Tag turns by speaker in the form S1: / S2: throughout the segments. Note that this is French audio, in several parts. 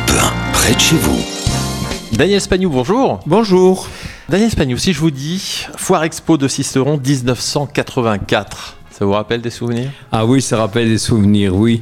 S1: Alpe 1, près de chez vous.
S2: Daniel Spagnou, bonjour.
S3: Bonjour.
S2: Daniel Spagnou, si je vous dis Foire Expo de Sisteron 1984, ça vous rappelle des souvenirs ?
S3: Ah oui, ça rappelle des souvenirs, oui.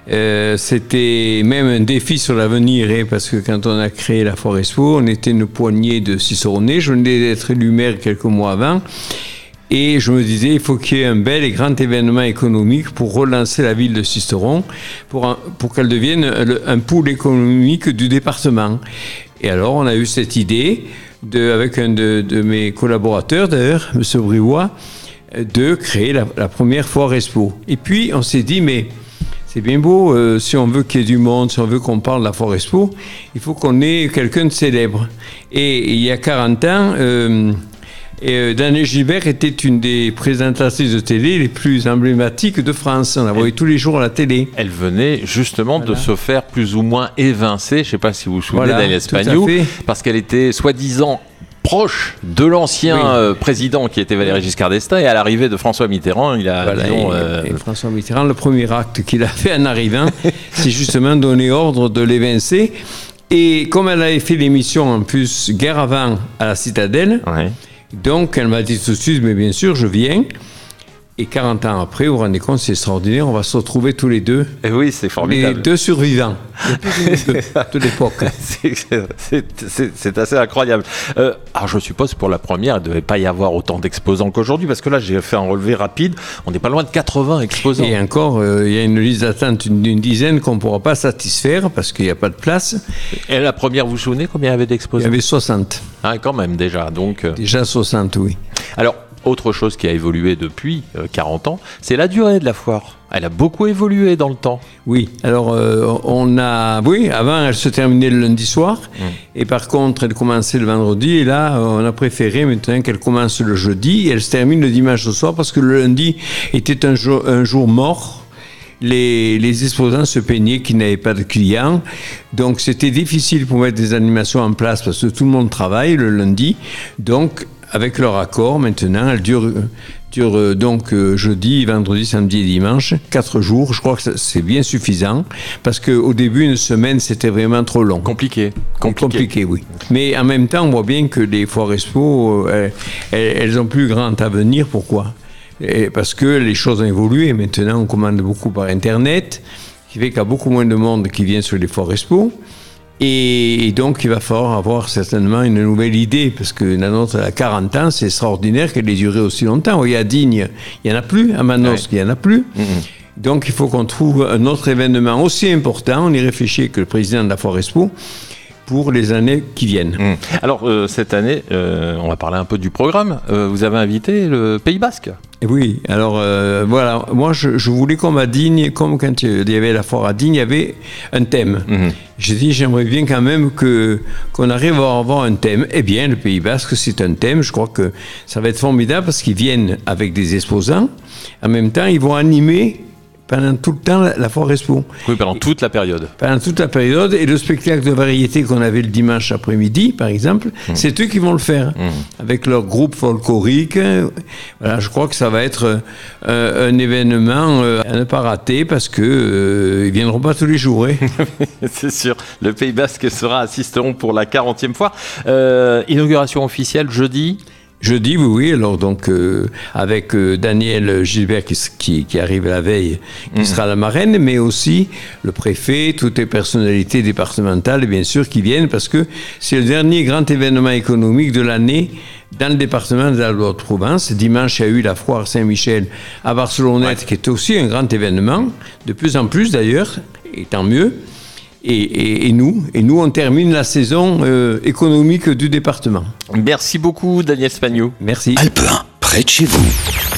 S3: C'était même un défi sur l'avenir, parce que quand on a créé la Foire Expo, on était une poignée de Sisteronais. Je venais d'être élu maire quelques mois avant. Et je me disais, il faut qu'il y ait un bel et grand événement économique pour relancer la ville de Sisteron, pour qu'elle devienne un pôle économique du département. Et alors, on a eu cette idée, avec un de mes collaborateurs d'ailleurs, M. Briouat, de créer la première Foire Expo. Et puis, on s'est dit, mais c'est bien beau, si on veut qu'il y ait du monde, si on veut qu'on parle de la Foire Expo, il faut qu'on ait quelqu'un de célèbre. Et il y a 40 ans... Danielle Gilbert était une des présentatrices de télé les plus emblématiques de France. On la voyait tous les jours à la télé.
S2: Elle venait justement de se faire plus ou moins évincer, je ne sais pas si vous vous souvenez, Daniel Spagnou, parce qu'elle était soi-disant proche de l'ancien président qui était Valéry Giscard d'Estaing, et à l'arrivée de François Mitterrand, il a...
S3: et François Mitterrand, le premier acte qu'il a fait en arrivant, c'est justement donner ordre de l'évincer. Et comme elle avait fait l'émission en plus guerre avant à la Citadelle, donc, elle m'a dit tout de suite, mais bien sûr, je viens. Et 40 ans après, vous vous rendez compte, c'est extraordinaire, on va se retrouver tous les deux.
S2: Et oui, c'est formidable.
S3: Les deux survivants de l'époque.
S2: C'est assez incroyable. Alors, je suppose, pour la première, il ne devait pas y avoir autant d'exposants qu'aujourd'hui, parce que là, j'ai fait un relevé rapide, on n'est pas loin de 80 exposants.
S3: Et encore, il y a une liste d'attente d'une dizaine qu'on ne pourra pas satisfaire, parce qu'il n'y a pas de place.
S2: Et la première, vous vous souvenez combien il y avait d'exposants ?
S3: Il y avait 60.
S2: Ah, quand même, déjà. Donc,
S3: déjà 60, oui.
S2: Alors, autre chose qui a évolué depuis 40 ans, c'est la durée de la foire. Elle a beaucoup évolué dans le temps.
S3: Oui, alors avant elle se terminait le lundi soir, et par contre elle commençait le vendredi, et là on a préféré maintenant qu'elle commence le jeudi, et elle se termine le dimanche au soir, parce que le lundi était un jour mort. Les exposants se plaignaient qu'ils n'avaient pas de clients, donc c'était difficile pour mettre des animations en place, parce que tout le monde travaille le lundi, donc avec leur accord, maintenant, elle dure donc jeudi, vendredi, samedi et dimanche, 4 jours. Je crois que c'est bien suffisant, parce qu'au début, une semaine, c'était vraiment trop long.
S2: Compliqué,
S3: oui. Mais en même temps, on voit bien que les foires expo, elles ont plus grand avenir. Pourquoi ? Parce que les choses ont évolué. Maintenant, on commande beaucoup par Internet, ce qui fait qu'il y a beaucoup moins de monde qui vient sur les foires expo. Et donc, il va falloir avoir certainement une nouvelle idée, parce que la nôtre, à 40 ans, c'est extraordinaire qu'elle ait duré aussi longtemps. Il y a Digne, il n'y en a plus. À Manosque, il n'y en a plus. Donc, il faut qu'on trouve un autre événement aussi important. On y réfléchit avec le président de la Foire Expo pour les années qui viennent.
S2: Alors, cette année, on va parler un peu du programme. Vous avez invité le Pays Basque.
S3: Oui, alors voilà, moi je voulais qu'on à Digne, comme quand il y avait la foire à Digne, il y avait un thème. J'ai dit, j'aimerais bien quand même qu'on arrive à avoir un thème. Eh bien, le Pays Basque, c'est un thème. Je crois que ça va être formidable, parce qu'ils viennent avec des exposants. En même temps, ils vont animer pendant tout le temps la Foire Expo.
S2: Oui, pendant toute la période.
S3: Pendant toute la période. Et le spectacle de variété qu'on avait le dimanche après-midi, par exemple, c'est eux qui vont le faire. Avec leur groupe folklorique. Voilà, je crois que ça va être un événement à ne pas rater, parce qu'ils ne viendront pas tous les jours.
S2: C'est sûr. Le Pays Basque sera à Sisteron pour la 40e fois. Inauguration officielle jeudi.
S3: Jeudi, oui. Alors donc avec Danielle Gilbert qui arrive la veille, qui sera la marraine, mais aussi le préfet, toutes les personnalités départementales, bien sûr, qui viennent, parce que c'est le dernier grand événement économique de l'année dans le département de la Haute-Provence. Dimanche, il y a eu la foire Saint-Michel à Barcelonnette, qui est aussi un grand événement, de plus en plus d'ailleurs, et tant mieux. Et nous, on termine la saison économique du département.
S2: Merci beaucoup, Daniel Spagnou.
S3: Merci.
S1: Alpe 1, près de chez vous.